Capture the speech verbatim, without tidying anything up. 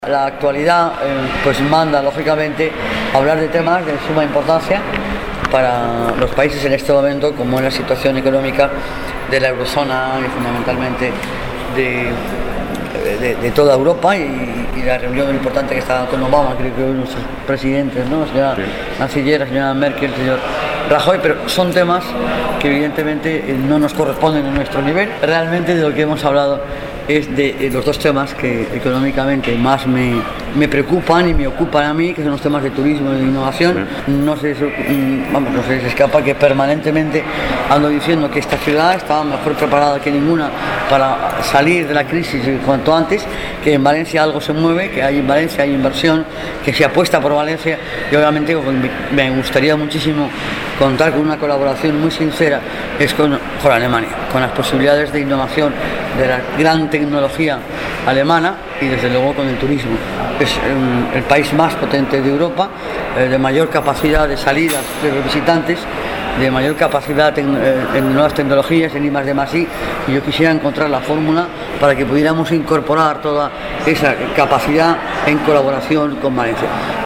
La actualidad eh, pues manda lógicamente a hablar de temas de suma importancia para los países en este momento, como es la situación económica de la eurozona y fundamentalmente de, de, de toda Europa y, y la reunión importante que está con Obama, creo que los presidentes, ¿no? La señora sí. Canciller, la señora Merkel, el señor Rajoy, pero son temas que evidentemente eh, no nos corresponden a nuestro nivel. Realmente de lo que hemos hablado es de los dos temas que económicamente más me, me preocupan y me ocupan a mí, que son los temas de turismo y de innovación. No se, vamos, no se les escapa que permanentemente ando diciendo que esta ciudad estaba mejor preparada que ninguna para salir de la crisis cuanto antes, que en Valencia algo se mueve, que hay en Valencia hay inversión, que se apuesta por Valencia y obviamente me gustaría muchísimo contar con una colaboración muy sincera es con, con Alemania, con las posibilidades de innovación de la gran tecnología alemana y desde luego con el turismo. Es el, el país más potente de Europa, eh, de mayor capacidad de salidas de los visitantes, de mayor capacidad en, en nuevas tecnologías, en I más D más I, y yo quisiera encontrar la fórmula para que pudiéramos incorporar toda esa capacidad en colaboración con Valencia.